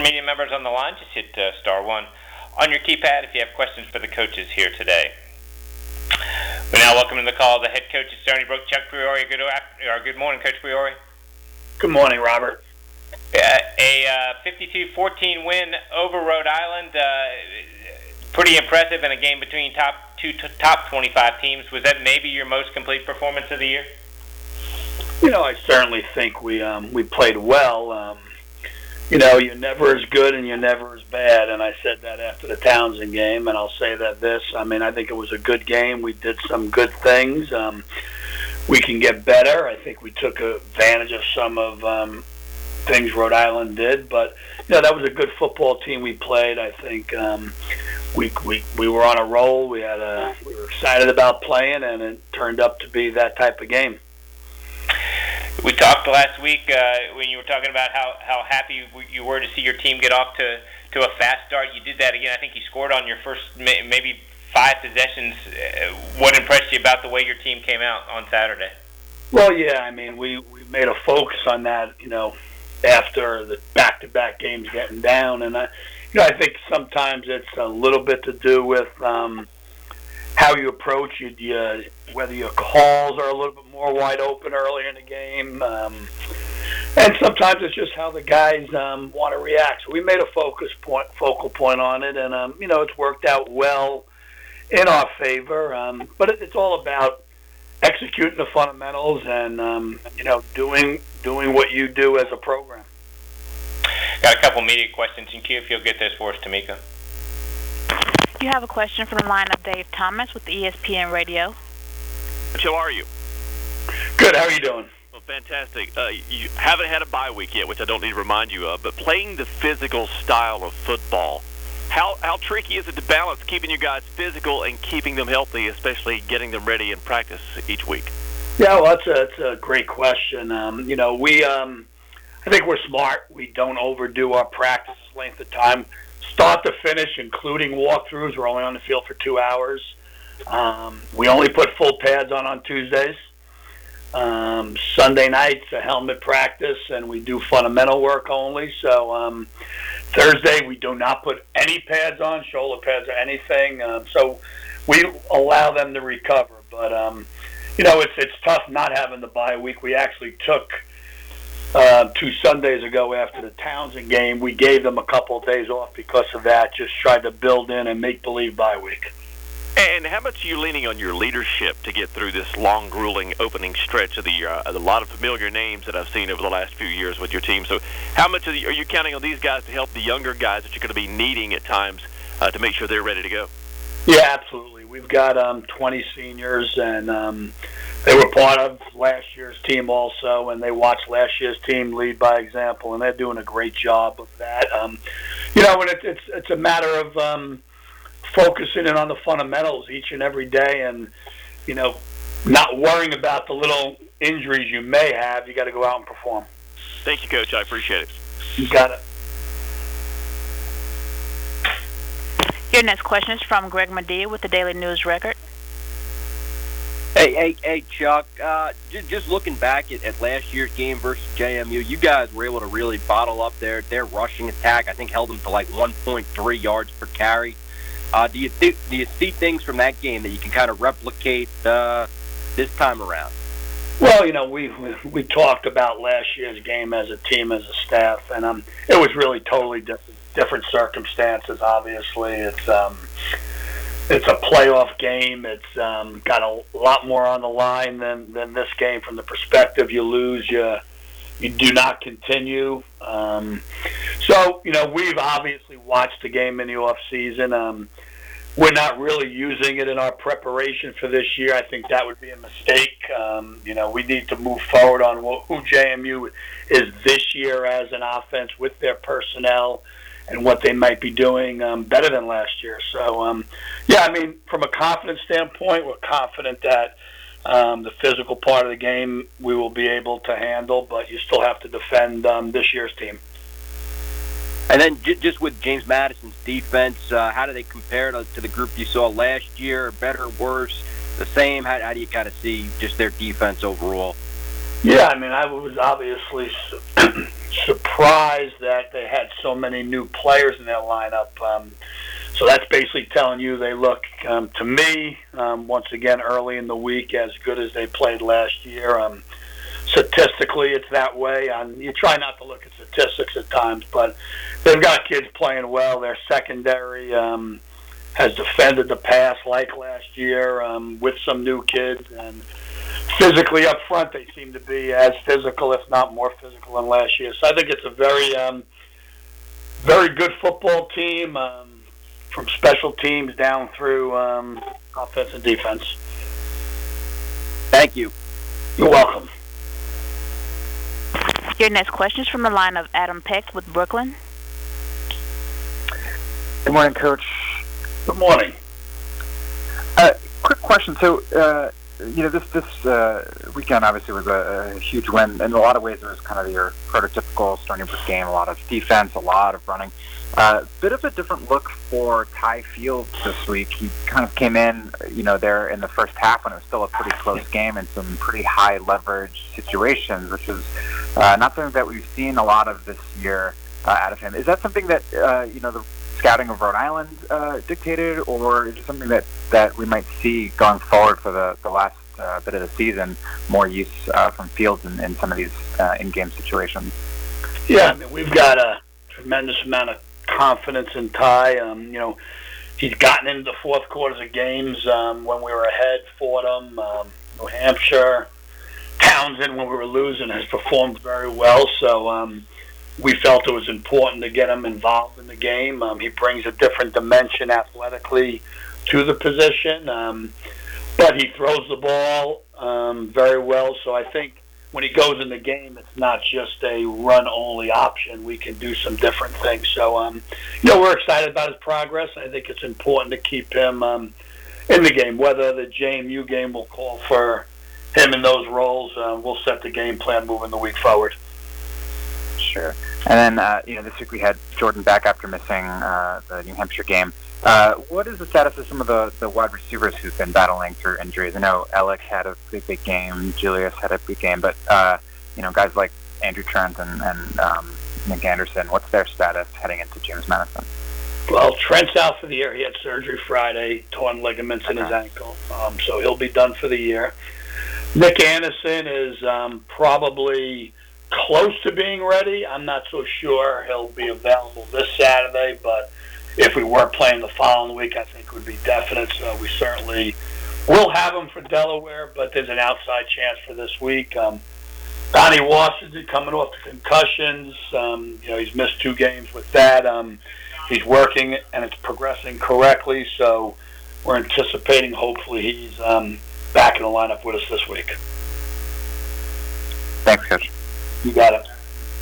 media members on the line, just hit star 1 on your keypad if you have questions for the coaches here today. We now welcome to the call the head coach of Stony Brook, Chuck Priore. Good morning, Coach Priore. Good morning, Robert. A 52-14 win over Rhode Island. Pretty impressive in a game between top 25 teams. Was that maybe your most complete performance of the year? I certainly think we played well. You're never as good and you're never as bad, and I said that after the Townsend game, and I'll say that I think it was a good game. We did some good things. We can get better. I think we took advantage of some of things Rhode Island did, but that was a good football team we played. I think we were on a roll. We were excited about playing, and it turned up to be that type of game. We talked last week when you were talking about how happy you were to see your team get off to a fast start. You did that again. I think you scored on your first maybe 5 possessions. What impressed you about the way your team came out on Saturday? Well, yeah, we made a focus on that, after the back-to-back games getting down. And, I think sometimes it's a little bit to do with how you approach it, whether your calls are a little bit more wide open earlier in the game. And sometimes it's just how the guys want to react. So we made a focal point on it, and, it's worked out well in our favor. But it's all about executing the fundamentals and, doing what you do as a program. Got a couple media questions in queue if you'll get this for us, Tamika. You have a question from the line of Dave Thomas with ESPN Radio. How are you? Good. How are you doing? Well, fantastic. You haven't had a bye week yet, which I don't need to remind you of, but playing the physical style of football, how tricky is it to balance keeping you guys physical and keeping them healthy, especially getting them ready in practice each week? Yeah, well, that's a great question. I think we're smart. We don't overdo our practice length of time. Start to finish, including walkthroughs, we're only on the field for 2 hours. We only put full pads on Tuesdays. Sunday nights, a helmet practice, and we do fundamental work only. So Thursday, we do not put any pads on, shoulder pads or anything. So we allow them to recover. But, it's tough not having the bye week. We actually took 2 Sundays ago after the Townsend game, we gave them a couple of days off because of that, just tried to build in a make-believe bye week. And how much are you leaning on your leadership to get through this long, grueling opening stretch of the year? A lot of familiar names that I've seen over the last few years with your team. So how much are you counting on these guys to help the younger guys that you're going to be needing at times to make sure they're ready to go? Yeah, absolutely. We've got 20 seniors, and they were part of last year's team also, and they watched last year's team lead by example, and they're doing a great job of that. And it's a matter of focusing in on the fundamentals each and every day, and not worrying about the little injuries you may have. You got to go out and perform. Thank you, Coach. I appreciate it. You got it. Your next question is from Greg Medea with the Daily News Record. Hey, Chuck. Just looking back at last year's game versus JMU, you guys were able to really bottle up their rushing attack. I think held them to like 1.3 yards per carry. Do you see things from that game that you can kind of replicate this time around? Well, we talked about last year's game as a team, as a staff, and it was really totally different circumstances. Obviously, it's a playoff game. It's got a lot more on the line than this game. From the perspective, you lose, you do not continue. So we've obviously watched the game in the off season. We're not really using it in our preparation for this year. I think that would be a mistake. We need to move forward on who JMU is this year as an offense with their personnel and what they might be doing better than last year. So, from a confidence standpoint, we're confident that the physical part of the game we will be able to handle, but you still have to defend this year's team. And then just with James Madison's defense, how do they compare to the group you saw last year? Better, worse, the same? How do you kind of see just their defense overall? Yeah, I was obviously surprised that they had so many new players in their lineup. So that's basically telling you they look, to me, once again, early in the week, as good as they played last year. Statistically, it's that way. You try not to look at statistics at times, but they've got kids playing well. Their secondary has defended the pass like last year with some new kids. And physically up front, they seem to be as physical, if not more physical, than last year. So I think it's a very, very good football team, from special teams down through offense and defense. Thank you. You're welcome. Your next question is from the line of Adam Peck with Brooklyn. Good morning, Coach. Good morning. Quick question. So, this weekend obviously was a huge win. In a lot of ways, it was kind of your prototypical Stony Brook game. A lot of defense, a lot of running. Bit of a different look for Ty Fields this week. He kind of came in, there in the first half when it was still a pretty close game and some pretty high leverage situations, which is not something that we've seen a lot of this year out of him. Is that something that, the scouting of Rhode Island dictated, or is it something that we might see going forward for the last bit of the season, more use from Fields in some of these in-game situations? Yeah, we've got a tremendous amount of confidence in Ty. He's gotten into the fourth quarters of games when we were ahead. Fordham, New Hampshire, Townsend, when we were losing, has performed very well. So we felt it was important to get him involved in the game. He brings a different dimension athletically to the position, but he throws the ball very well. So I think when he goes in the game, it's not just a run-only option. We can do some different things. So, we're excited about his progress. I think it's important to keep him in the game. Whether the JMU game will call for him in those roles, we'll set the game plan moving the week forward. Sure. And then, this week we had Jordan back after missing the New Hampshire game. What is the status of some of the wide receivers who've been battling through injuries? I know Alec had a big game, Julius had a big game, but guys like Andrew Trent and Nick Anderson, what's their status heading into James Madison? Well, Trent's out for the year. He had surgery Friday, torn ligaments in his ankle, so he'll be done for the year. Nick Anderson is probably close to being ready. I'm not so sure he'll be available this Saturday, but if we were playing the following week, I think it would be definite. So we certainly will have him for Delaware, but there's an outside chance for this week. Donnie Washington coming off the concussions. He's missed 2 games with that. He's working, and it's progressing correctly. So we're anticipating, hopefully, he's back in the lineup with us this week. Thanks, Coach. You got it.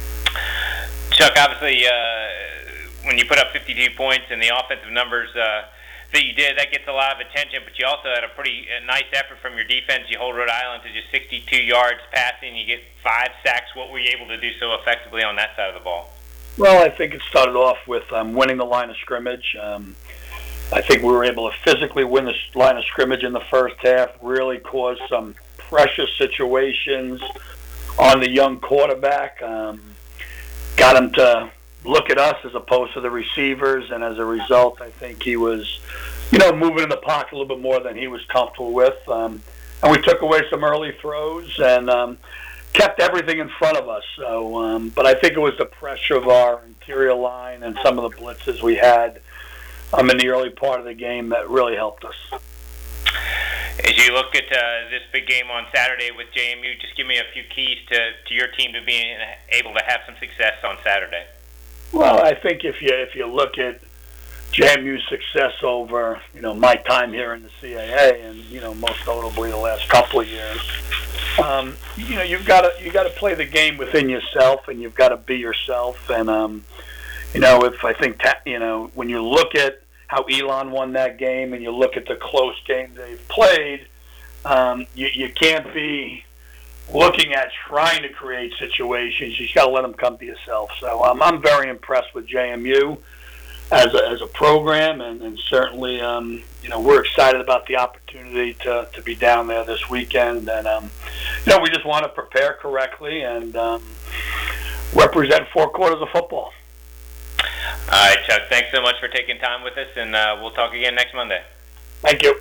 Chuck, obviously, when you put up 52 points and the offensive numbers that you did, that gets a lot of attention, but you also had a pretty nice effort from your defense. You hold Rhode Island to just 62 yards passing. You get 5 sacks. What were you able to do so effectively on that side of the ball? Well, I think it started off with winning the line of scrimmage. I think we were able to physically win the line of scrimmage in the first half, really caused some pressure situations on the young quarterback. Got him to look at us as opposed to the receivers, and as a result, I think he was, moving in the pocket a little bit more than he was comfortable with. And we took away some early throws and kept everything in front of us. So, but I think it was the pressure of our interior line and some of the blitzes we had in the early part of the game that really helped us. As you look at this big game on Saturday with JMU, just give me a few keys to your team to being able to have some success on Saturday. Well, I think if you look at JMU's success over my time here in the CAA and most notably the last couple of years, you've got to play the game within yourself and you've got to be yourself. And if I think when you look at how Elon won that game and you look at the close game they've played, you can't be looking at trying to create situations. You just got to let them come to yourself. So I'm very impressed with JMU as a program, and certainly we're excited about the opportunity to be down there this weekend. And we just want to prepare correctly, and represent 4 quarters of football. All right, Chuck, thanks so much for taking time with us, and we'll talk again next Monday. Thank you.